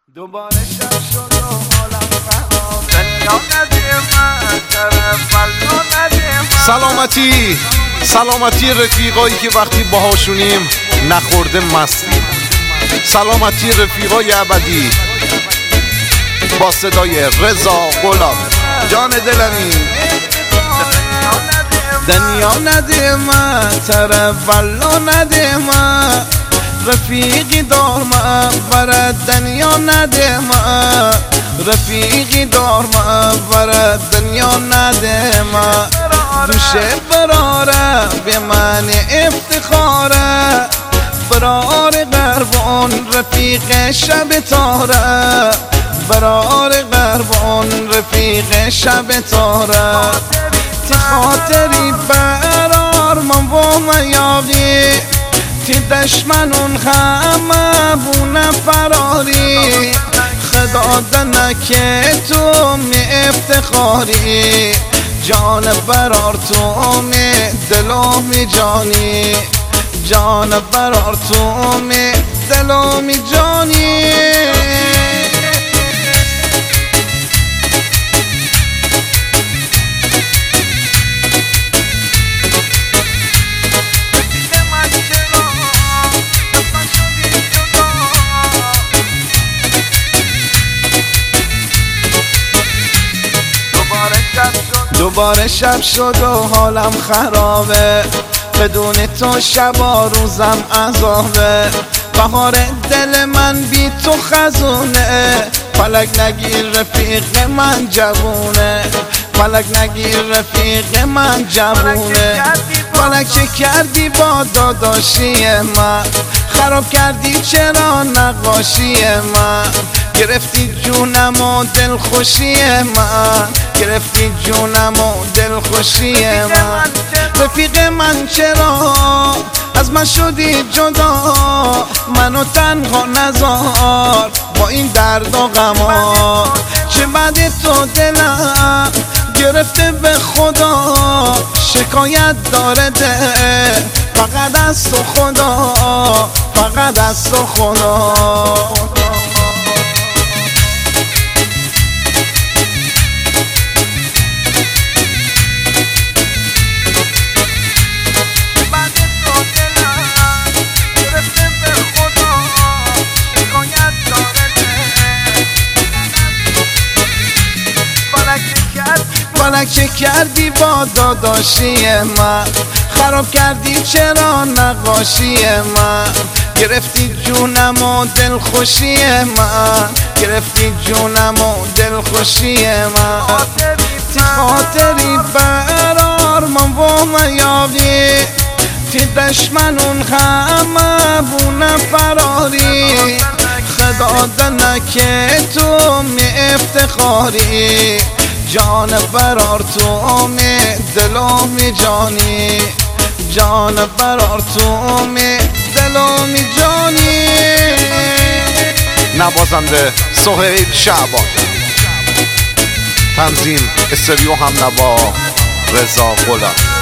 دوباره شب شد و حالم خراب، دنیا نده من کرفلا نده من. سلامتی رفیقایی که وقتی باهاشونیم نخورده مستیم. سلامتی رفیقای ابدی با صدای رضا غلام. جان دلمی دنیا نده من کرفلا نده من، رفیقی دار من برد دنیا نده من، رفیقی دار من برد دنیا نده من. دوشه براره به من افتخاره، برار قربان رفیق شب تاره، برار قربان رفیق شب تاره. تی خاطری برار من و میاقی، تی دشمنون همه بونه فراری، خدا دنکه تو می افتخاری، جان برار تو می دلو می جانی، جان برار تو می دلو می جانی. دوباره شب شد و حالم خرابه، بدون تو شبا روزم عذابه. بهار دل من بی تو خزونه، فلک نگیر رفیق من جوونه، فلک نگیر رفیق من جوونه. فلک چه کردی با داداشی من، خراب کردی چرا نقاشی من، گرفتی جونم و دلخوشی من، گرفتی جونم و دلخوشی من. رفیق من چرا از من شدی جدا، منو تنها نذار با این درد و غما. چه بعد تو دلم گرفته به خدا، شکایت داره ده فقط از تو خدا، فقط از تو خدا. فلک چه کردی با داداشی من، خراب کردی چرا نقاشی من، گرفتی جونم و دلخوشی من، گرفتی جونم و دلخوشی من. تی خاطری برار من و میاقی، تی دشمنون همه بونه فراری، خدا دنکه تو می افتخاری، جان برار تو می دلو می جانی، جان برار تو می دلو می جانی. نوازنده سهیل شعبان، تنظیم استریو هم نوا رضا غلام.